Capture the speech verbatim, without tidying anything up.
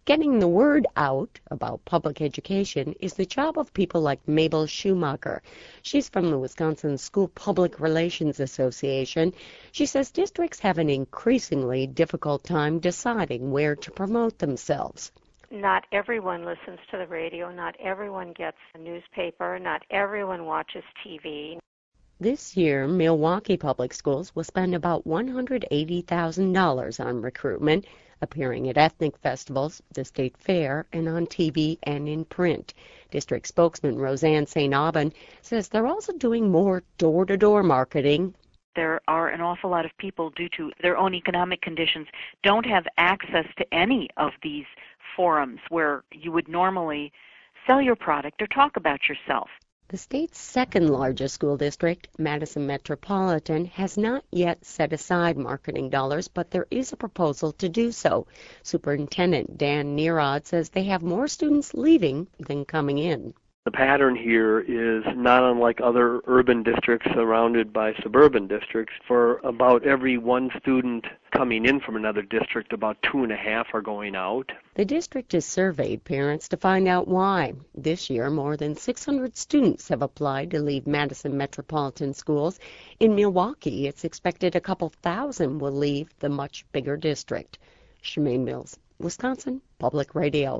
Getting the word out about public education is the job of people like Mabel Schumacher. She's from the Wisconsin School Public Relations Association. She says districts have an increasingly difficult time deciding where to promote themselves. Not everyone listens to the radio, not everyone gets a newspaper, not everyone watches T V. This year, Milwaukee Public Schools will spend about one hundred eighty thousand dollars on recruitment, appearing at ethnic festivals, the state fair, and on T V and in print. District spokesman Roseanne Saint Aubin says they're also doing more door-to-door marketing. There are an awful lot of people, due to their own economic conditions, don't have access to any of these forums where you would normally sell your product or talk about yourself. The state's second largest school district, Madison Metropolitan, has not yet set aside marketing dollars, but there is a proposal to do so. Superintendent Dan Nerod says they have more students leaving than coming in. The pattern here is not unlike other urban districts surrounded by suburban districts. For about every one student coming in from another district, about two and a half are going out. The district has surveyed parents to find out why. This year, more than six hundred students have applied to leave Madison Metropolitan Schools. In Milwaukee, it's expected a couple thousand will leave the much bigger district. Shemaine Mills, Wisconsin Public Radio.